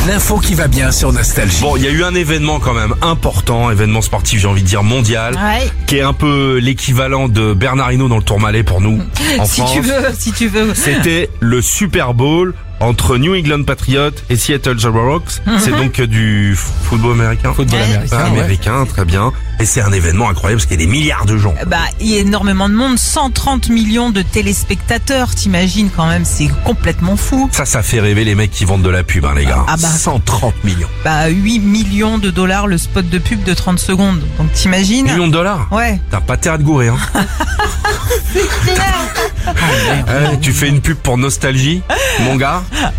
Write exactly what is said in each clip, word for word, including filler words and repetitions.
L'info qui va bien sur Nostalgie. Bon, il y a eu un événement quand même important, événement sportif, j'ai envie de dire mondial, Ouais. qui est un peu l'équivalent de Bernard Hinault dans le Tourmalet pour nous, en Si France. tu veux, si tu veux. C'était le Super Bowl entre New England Patriots et Seattle Seahawks. C'est donc euh, du football américain. Football Ouais, américain. Ah, ouais. américain, très bien. Et c'est un événement incroyable parce qu'il y a des milliards de gens. Bah, il y a énormément de monde, cent trente millions de téléspectateurs, t'imagines quand même, c'est complètement fou. Ça, ça fait rêver les mecs qui vendent de la pub, hein, les gars. Ah bah. cent trente millions. Bah, huit millions de dollars le spot de pub de trente secondes. Donc t'imagines? Millions de dollars. Ouais. T'as pas terre de gourer, hein. Ouais, tu fais une pub pour Nostalgie, mon gars.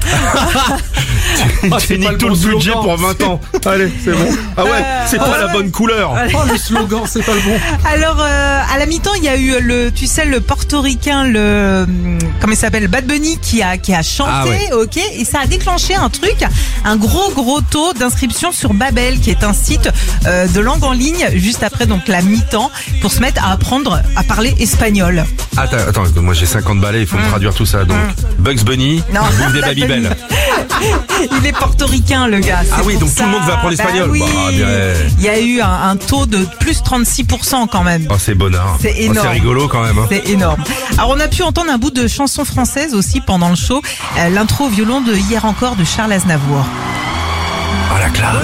tu Ah, tu c'est pas niques le tout bon le budget slogan. pour vingt ans. Allez, c'est bon. Ah ouais, c'est pas la bonne couleur. Oh, le slogan, c'est pas le bon. Alors, euh, à la mi-temps, il y a eu le, tu sais, le portoricain, le, hum, comment il s'appelle, Bad Bunny, qui a, qui a chanté, Ah ouais. ok, et ça a déclenché un truc, un gros gros taux d'inscription sur Babel, qui est un site euh, de langue en ligne, juste après donc la mi-temps, pour se mettre à apprendre à parler espagnol. Attends, attends, moi j'ai cinquante balais, il faut me traduire tout ça. Donc, Bugs Bunny, Non. bouffe des Bad Babybel. Bunny. Il est portoricain, le gars. Ah c'est oui, pour donc ça. tout le monde veut apprendre Bah l'espagnol. oui. Bah, bien. Il y a eu un, un taux de plus trente-six pour cent quand même. Oh, c'est bonnard. C'est Oh, énorme. c'est rigolo quand même. Hein. C'est énorme. Alors on a pu entendre un bout de chanson française aussi pendant le show, euh, l'intro au violon de Hier encore de Charles Aznavour. Oh, la classe.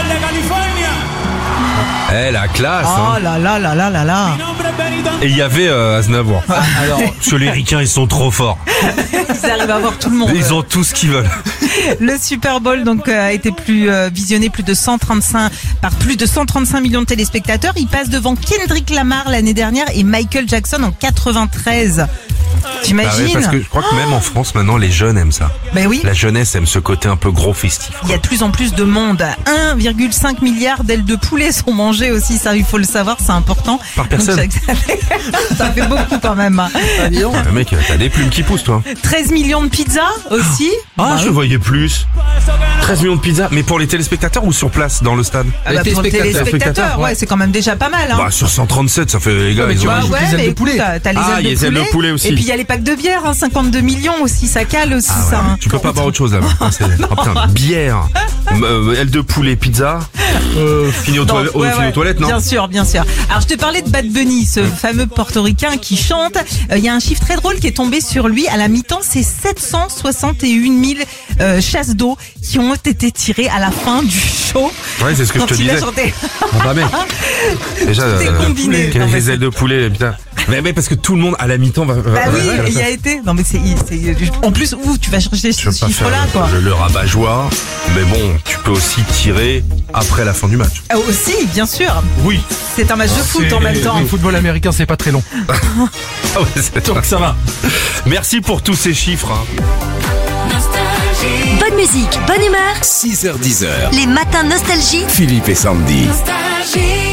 Eh, la classe. Oh Hein. là là là là là là. Et il y avait euh, Aznavour. Alors, Parce que les ricains, ils sont trop forts. Ils arrivent à voir tout le monde. Ils ont tout ce qu'ils veulent. Le Super Bowl donc euh, a été plus euh, visionné plus de cent trente-cinq par plus de cent trente-cinq millions de téléspectateurs. Il passe devant Kendrick Lamar l'année dernière et Michael Jackson en quatre-vingt-treize. Bah ouais, T'imagines? parce que je crois que même en France, maintenant, les jeunes aiment ça. Ben oui. La jeunesse aime ce côté un peu gros festif. Il y a de plus en plus de monde. un virgule cinq milliard d'ailes de poulet sont mangées aussi. Ça, il faut le savoir, c'est important. Par personne. Donc, chaque- ça fait beaucoup quand même. ah, dis donc. Ah, mec, t'as des plumes qui poussent, toi. treize millions de pizzas aussi. Ah, Bah je oui. voyais plus. treize millions de pizzas. Mais pour les téléspectateurs ou sur place, dans le stade? Ah Les bah, pour les téléspectateurs. téléspectateurs, ouais, Ouais. c'est quand même déjà pas mal. Hein. Bah, sur cent trente-sept, ça fait, les gars, Ouais, mais ils tu ont... vois, Bah rajoute ouais, les ailes mais de poulet. écoute, t'as t'as les Ah, ailes il y a de les ailes de poulet. poulet aussi. Et puis il y a les packs de bière, hein, cinquante-deux millions aussi, ça cale aussi Ah ouais, ça. hein. tu peux pas boire autre chose là-bas. Ah, c'est- oh, putain, bière, euh, aile de poulet, pizza, euh, fini aux, Non, toilettes- ouais, fini ouais. aux toilettes, non? Bien sûr, bien sûr. Alors je te parlais de Bad Bunny, ce fameux portoricain qui chante. Euh, Il y a un chiffre très drôle qui est tombé sur lui à la mi-temps, c'est sept cent soixante et un mille euh, chasses d'eau qui ont été tirées à la fin du show. Ouais, c'est ce que je Quand te il a disais. chanté. Ah bah mec, déjà, Tout est combiné. quelles Non, mais les ailes de poulet, putain. Mais, mais parce que tout le monde à la mi-temps va... va- Bah va- oui, va- va- il y a été. Non mais c'est, c'est en plus où tu vas chercher Je ce veux pas faire chiffre-là quoi. le, le rabat-joie, mais bon, tu peux aussi tirer après la fin du match. Ah, aussi, bien sûr. Oui. C'est un match de foot C'est- en même temps. Le football américain, c'est pas très long. Ah ouais, c'est- Donc ça va. Merci pour tous ces chiffres. Hein. Bonne musique, bonne humeur. six heures dix heures. Les matins nostalgie. Philippe et Sandy. Nostalgie.